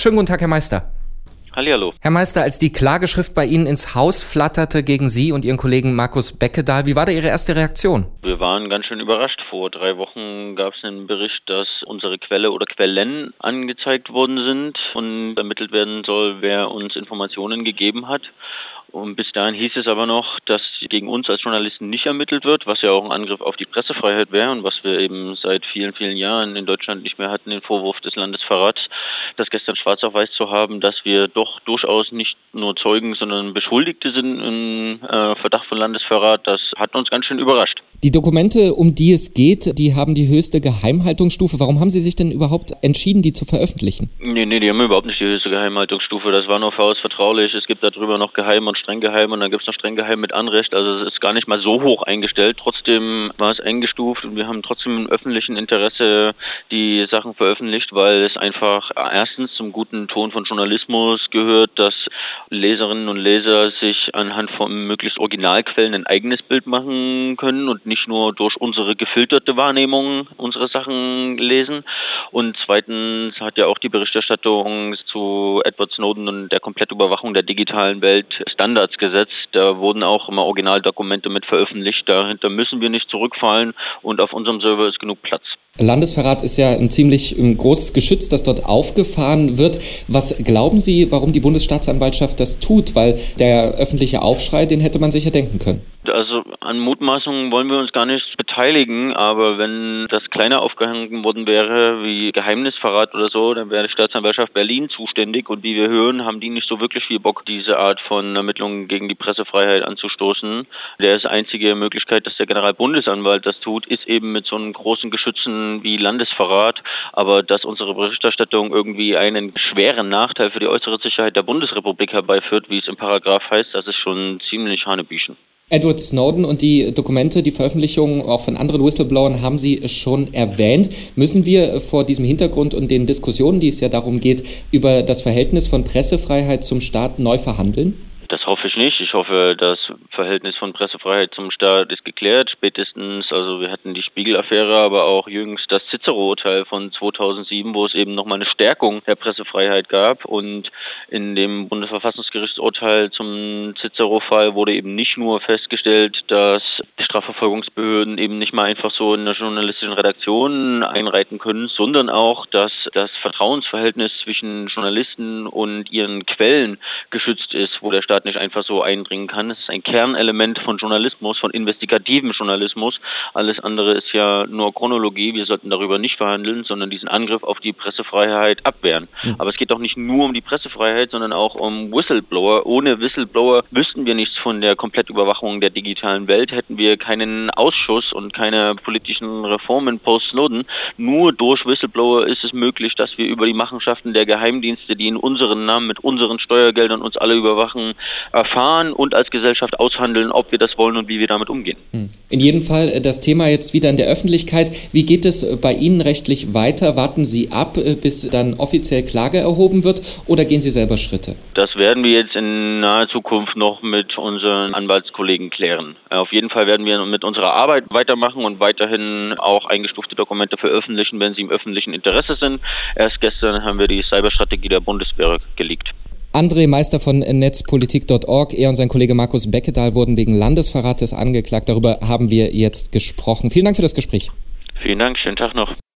Schönen guten Tag, Herr Meister. Hallihallo. Herr Meister, als die Klageschrift bei Ihnen ins Haus flatterte gegen Sie und Ihren Kollegen Markus Beckedahl, wie war da Ihre erste Reaktion? Wir waren ganz schön überrascht. Vor 3 Wochen gab es einen Bericht, dass unsere Quelle oder Quellen angezeigt worden sind und ermittelt werden soll, wer uns Informationen gegeben hat. Und bis dahin hieß es aber noch, dass gegen uns als Journalisten nicht ermittelt wird, was ja auch ein Angriff auf die Pressefreiheit wäre und was wir eben seit vielen, vielen Jahren in Deutschland nicht mehr hatten, den Vorwurf des Landesverrats. Das gestern schwarz auf weiß zu haben, dass wir doch durchaus nicht nur Zeugen, sondern Beschuldigte sind im Verdacht von Landesverrat, das hat uns ganz schön überrascht. Die Dokumente, um die es geht, die haben die höchste Geheimhaltungsstufe. Warum haben Sie sich denn überhaupt entschieden, die zu veröffentlichen? Nee, die haben überhaupt nicht die höchste Geheimhaltungsstufe. Das war nur faustvertraulich. Es gibt darüber noch geheim und streng geheim und dann gibt es noch streng geheim mit Anrecht. Also es ist gar nicht mal so hoch eingestellt. Trotzdem war es eingestuft und wir haben trotzdem im öffentlichen Interesse die Sachen veröffentlicht, weil es einfach erstens zum guten Ton von Journalismus gehört, dass Leserinnen und Leser sich anhand von möglichst Originalquellen ein eigenes Bild machen können und nicht nur durch unsere gefilterte Wahrnehmung unsere Sachen lesen. Und zweitens hat ja auch die Berichterstattung zu Edward Snowden und der Komplettüberwachung der digitalen Welt Standards gesetzt. Da wurden auch immer Originaldokumente mit veröffentlicht. Dahinter müssen wir nicht zurückfallen und auf unserem Server ist genug Platz. Landesverrat ist ja ein ziemlich großes Geschütz, das dort aufgefahren wird. Was glauben Sie, warum die Bundesstaatsanwaltschaft das tut? Weil der öffentliche Aufschrei, den hätte man sich ja denken können. Also an Mutmaßungen wollen wir uns gar nicht beteiligen, aber wenn das kleiner aufgehangen worden wäre, wie Geheimnisverrat oder so, dann wäre die Staatsanwaltschaft Berlin zuständig und wie wir hören, haben die nicht so wirklich viel Bock, diese Art von Ermittlungen gegen die Pressefreiheit anzustoßen. Die einzige Möglichkeit, dass der Generalbundesanwalt das tut, ist eben mit so einem großen Geschützen wie Landesverrat, aber dass unsere Berichterstattung irgendwie einen schweren Nachteil für die äußere Sicherheit der Bundesrepublik herbeiführt, wie es im Paragraph heißt, das ist schon ziemlich hanebüchen. Edward Snowden und die Dokumente, die Veröffentlichungen auch von anderen Whistleblowern haben Sie schon erwähnt. Müssen wir vor diesem Hintergrund und den Diskussionen, die es ja darum geht, über das Verhältnis von Pressefreiheit zum Staat neu verhandeln? Das hoffe ich nicht. Ich hoffe, das Verhältnis von Pressefreiheit zum Staat ist geklärt. Spätestens, also wir hatten die Spiegel-Affäre, aber auch jüngst das Cicero-Urteil von 2007, wo es eben nochmal eine Stärkung der Pressefreiheit gab. Und in dem Bundesverfassungsgerichtsurteil zum Cicero-Fall wurde eben nicht nur festgestellt, dass die Strafverfolgungsbehörden eben nicht mal einfach so in einer journalistischen Redaktion einreiten können, sondern auch, dass das Vertrauensverhältnis zwischen Journalisten und ihren Quellen geschützt ist, wo der Staat nicht einfach so eindringen kann. Es ist ein Kernelement von Journalismus, von investigativem Journalismus. Alles andere ist ja nur Chronologie. Wir sollten darüber nicht verhandeln, sondern diesen Angriff auf die Pressefreiheit abwehren. Aber es geht doch nicht nur um die Pressefreiheit, sondern auch um Whistleblower. Ohne Whistleblower wüssten wir nichts von der Komplettüberwachung der digitalen Welt, hätten wir keinen Ausschuss und keine politischen Reformen post-Snowden. Nur durch Whistleblower ist es möglich, dass wir über die Machenschaften der Geheimdienste, die in unseren Namen mit unseren Steuergeldern uns alle überwachen, erfahren und als Gesellschaft aushandeln, ob wir das wollen und wie wir damit umgehen. In jedem Fall das Thema jetzt wieder in der Öffentlichkeit. Wie geht es bei Ihnen rechtlich weiter? Warten Sie ab, bis dann offiziell Klage erhoben wird oder gehen Sie selber Schritte? Das werden wir jetzt in naher Zukunft noch mit unseren Anwaltskollegen klären. Auf jeden Fall werden wir mit unserer Arbeit weitermachen und weiterhin auch eingestufte Dokumente veröffentlichen, wenn sie im öffentlichen Interesse sind. Erst gestern haben wir die Cyberstrategie der Bundeswehr geleakt. André Meister von netzpolitik.org, er und sein Kollege Markus Beckedahl wurden wegen Landesverrates angeklagt. Darüber haben wir jetzt gesprochen. Vielen Dank für das Gespräch. Vielen Dank, schönen Tag noch.